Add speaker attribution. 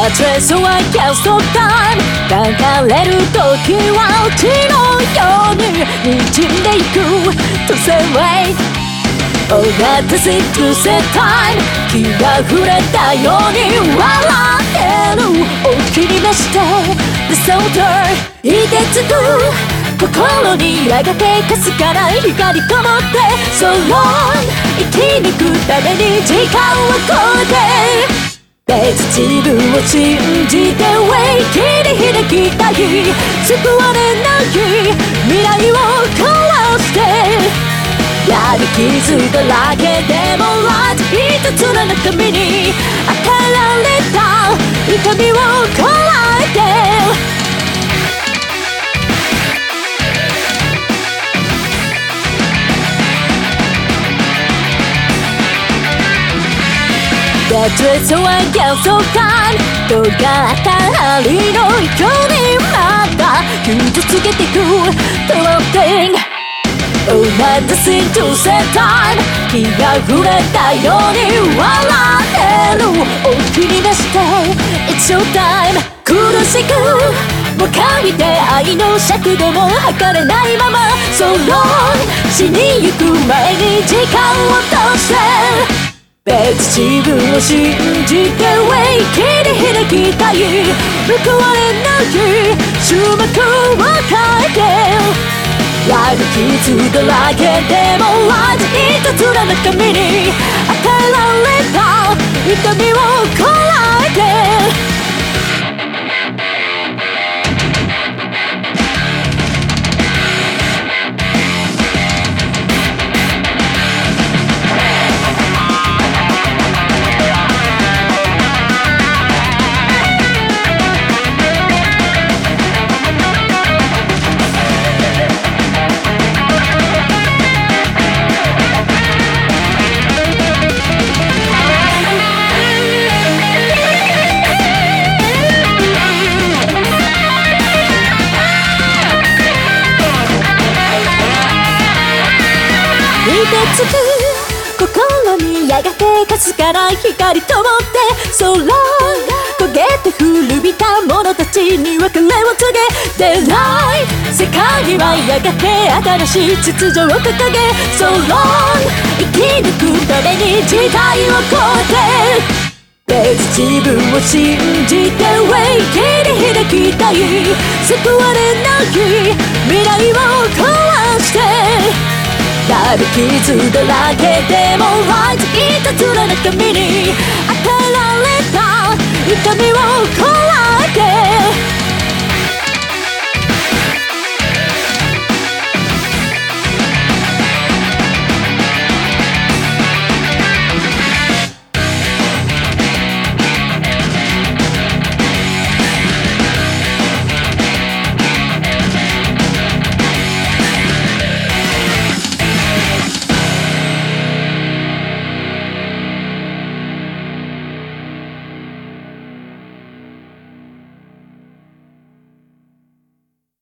Speaker 1: That is why I can't stop time 流れる時は血のように滲んでいく To say wait Oh that is it to say time 気が触れたように笑ってるお気に召して The soldier いてつく心にやがてかすかな光灯って So long 生き抜くために時間を超えて別自分を信じて Way 切り開きたい救われない未来を壊してやる傷だらけでも Light 一つの中身に与えられた痛みをこらえてThat is why I can't stop time 尖った針のようにまた傷つけてく Floating Oh not the thing to say time 気が触れたように笑ってるお気に召して It's your time 苦しくもかいて愛の尺度も測れないまま So long 死にゆく前に時間を通して別自分を信じて Way 切り開きたい報われない終幕を変えてやる傷だらけでも Light 一つの中身に与えられた痛みをこらえてつく心にやがてかすかな光灯って So long 焦げて古びた者たちに別れを告げ Daylight 世界にはやがて新しい秩序を掲げ So long 生き抜くために時代を超えて別自分を信じて Way 切り開きたい救われない未来を壊してやる傷だらけでも Light 一つの中身に与えられた痛みをこらえて